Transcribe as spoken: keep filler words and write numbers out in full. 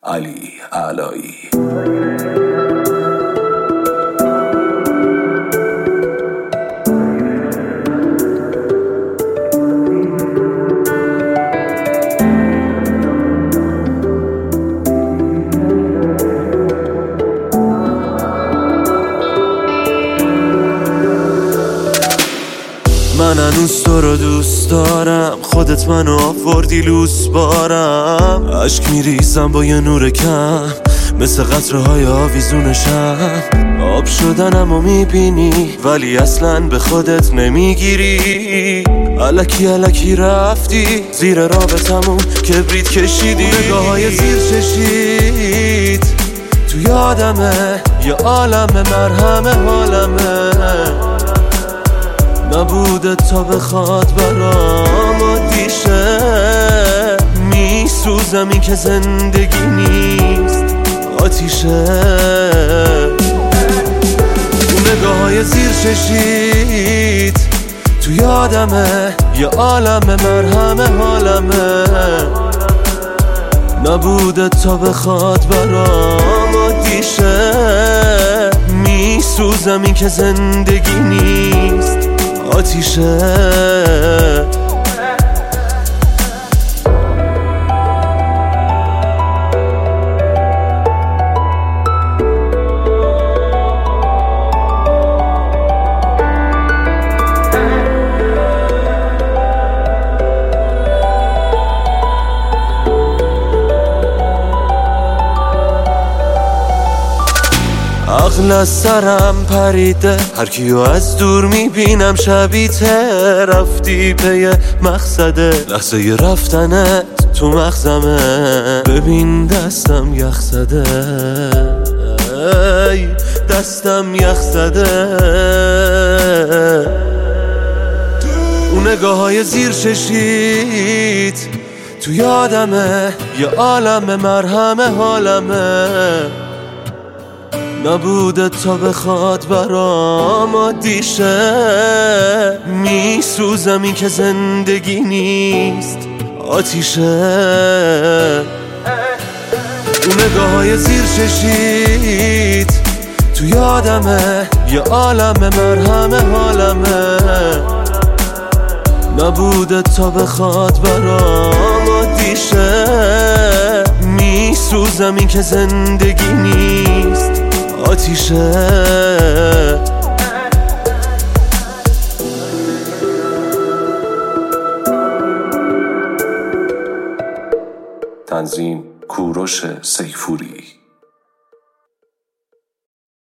علی علایی. من هنوز تو رو دوست دارم، خودت منو آوردی لوس بارم. عشق میریزم با یه نور کم، مثل قطره‌های آویزونشم. آب شدنم و میبینی ولی اصلاً به خودت نمیگیری. الکی الکی رفتی زیر رابطمون کبریت کشیدی. نگاه‌های زیر چشید تو یادمه، یه عالم مرهم حالمه. نبوده تا بخواد برام عادیشه، میسوزم این که زندگی نیست آتیشه. اون نگاه‌های زیر چشید تو یادمه، یه عالم مرهم حالمه. نبوده تا بخواد برام عادیشه، میسوزم این که زندگی نیست آتیشه. عقل از سرم پریده، هر کیو از دور میبینم شبیته. رفتی پی مقصده، لحظه ی رفتنت تو مغزمه. ببین دستم یخ زده، دستم یخ زده. اون نگاه‌های زیر چشید تو یادمه، یه عالم مرهم حالمه. نبوده تا بخواد برام عادیشه، میسوزم این که زندگی نیست آتیشه. اون نگاه‌های زیر چشید تو یادمه، یه عالم مرهم حالمه. نبوده تا بخواد برام عادیشه، میسوزم این که زندگی نیست آتیشه. تنظیم کوروش سیفوری.